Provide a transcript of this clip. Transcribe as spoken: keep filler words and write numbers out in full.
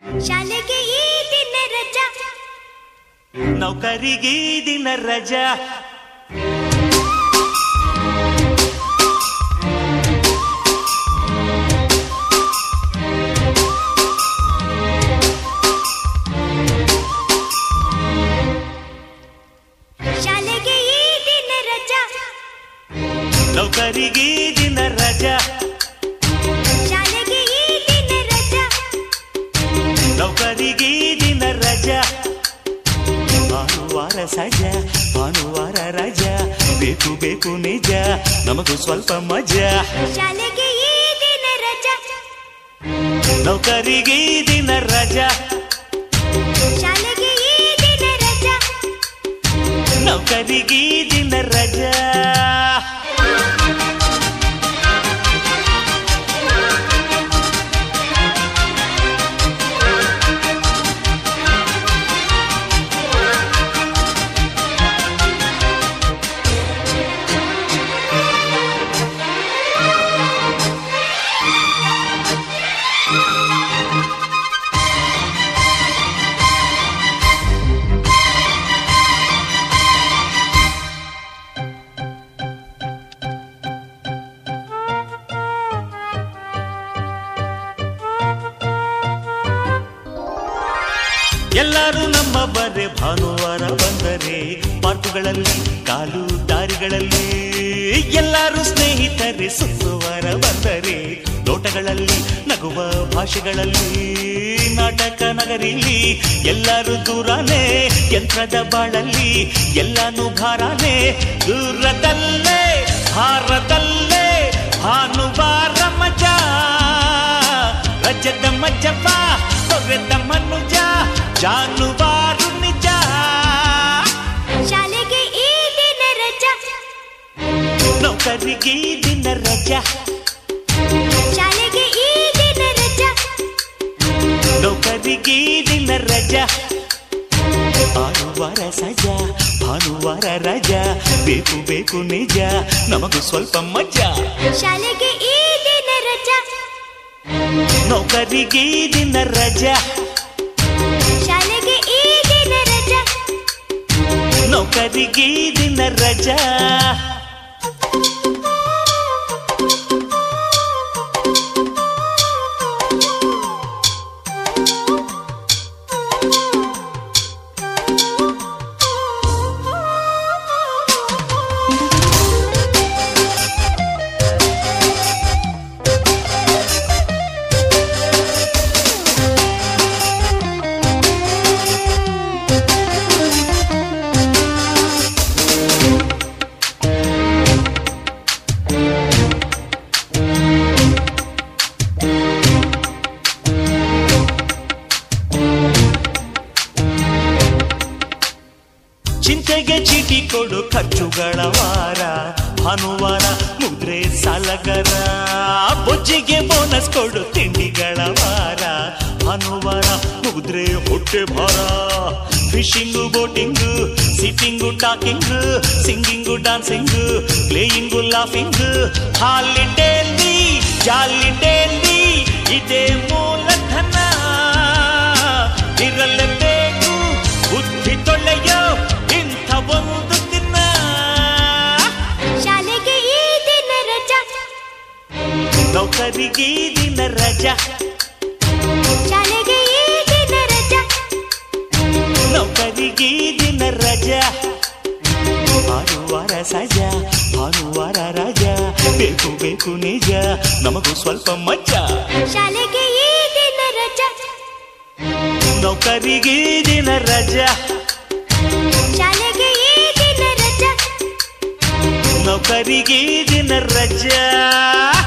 ಶಾಲೆಗೆ ಈ ದಿನ ರಜಾ, ನೌಕರಿಗೆ ಈ ದಿನ ರಜಾ. ಶಾಲೆಗೆ ಈ ದಿನ ರಜಾ, ನೌಕರಿಗೆ ಈ ದಿನ ರಜಾ. ಶಾಲೆಗೆ ಈ ದಿನ ರಜಾ, ನೌಕರಿಗೆ ಈ ದಿನ ರಜಾ. ಭಾನುವಾರ ಸಜಾ, ಭಾನುವಾರ ರಜಾ, ಬೇಕು ಬೇಕು ನಿಜ, ನಮಗೂ ಸ್ವಲ್ಪ ಮಜಾ. ಶಾಲೆಗೆ ಈ ದಿನ ರಜಾ, ನೌಕರಿಗೆ ಈ ದಿನ ರಜಾ. ಶಾಲೆಗೆ ಈ ದಿನ ರಜಾ, ನೌಕರಿಗೆ ಈ ದಿನ ರಜಾ. ಎಲ್ಲರೂ ನಮ್ಮ ಬರೆ ಭಾನುವಾರ ಬಂದರೆ ಪಾರ್ಕುಗಳಲ್ಲಿ ಕಾಲು ದಾರಿಗಳಲ್ಲಿ, ಎಲ್ಲರೂ ಸ್ನೇಹಿತರೆ ಸುತ್ತುವಾರ ಬಂದರೆ ತೋಟಗಳಲ್ಲಿ ನಗುವ ಭಾಷೆಗಳಲ್ಲಿ, ನಾಟಕ ನಗರಿಲಿ ಎಲ್ಲರೂ ದೂರನೇ, ಯಂತ್ರದ ಬಾಳಲ್ಲಿ ಎಲ್ಲಾನು ಭಾರನೇ, ದೂರದಲ್ಲೇ ಭಾರದಲ್ಲೇ ಭಾನುವಾರ ಮಜಾ, ರಜದ ಮಜ್ಜಪ್ಪ ತೊರೆದ ಮನುಜ, ಜಾನುವಾರು ನಿಜ. ಶಾಲೆಗೆ ಈ ದಿನ ರಜಾ, ನೌಕರಿಗೆ ಈ ದಿನ ರಜಾ. ಶಾಲೆಗೆ ಈ ದಿನ ರಜಾ, ನೌಕರಿಗೆ ಈ ದಿನ ರಜಾ. ಭಾನುವಾರ ಸಜಾ, ಭಾನುವಾರ ರಜಾ, ಬೇಕು ಬೇಕು ನಿಜ, ನಮಗೂ ಸ್ವಲ್ಪ ಮಜಾ. ಶಾಲೆಗೆ ಈ ದಿನ ರಜಾ, ನೌಕರಿಗೆ ಈ ದಿನ ರಜಾ. ಶಾಲೆಗೆ ಈ ದಿನ ರಜಾ, ನೌಕರಿಗೆ ಈ ದಿನ ರಜಾ. ಚಿಂತೆಗೆ ಚೀಟಿ ಕೊಡು ಖರ್ಚುಗಳ ವಾರ, ಭಾನುವಾರ ಮುದ್ರೆ ಸಾಲಗರ, ಬೊಜ್ಜಿಗೆ ಬೋನಸ್ ಕೊಡು ತಿಂಡಿಗಳ ವಾರ, ಭಾನುವಾರ ಮುಗಿದ್ರೆ ಹೊಟ್ಟೆ ಭಾರ. Fishing boating sitting talking singing dancing playing laughing, ಹಾಲಿಡೇಲಿ ಜಾಲಿಡೇಲಿ ಇದೇ ಮೂಲಧನ, ಇರಲೇಬೇಕು ಬುದ್ಧಿ ತೊಳೆಯೋ ಇಂಥ ಒಂದು ದಿನ. ಶಾಲೆಗೆ ಈ ದಿನ ರಜಾ, ನೌಕರಿಗೆ ಈ ದಿನ ರಜಾ. ಶಾಲೆಗೆ ಈ ದಿನ ರಜಾ, ನೌಕರಿಗೆ ಈ ದಿನ ರಜಾ. ಭಾನುವಾರ ಸಜಾ, ಭಾನುವಾರ ರಜಾ, ಬೇಕು ಬೇಕು ನಿಜ, ನಮಗೂ ಸ್ವಲ್ಪ ಮಜಾ. ಶಾಲೆಗೆ ಈ ದಿನ ರಜಾ, ನೌಕರಿಗೆ ಈ ದಿನ ರಜಾ. ಶಾಲೆಗೆ ಈ ದಿನ ರಜಾ, ನೌಕರಿಗೆ ಈ ದಿನ ರಜಾ.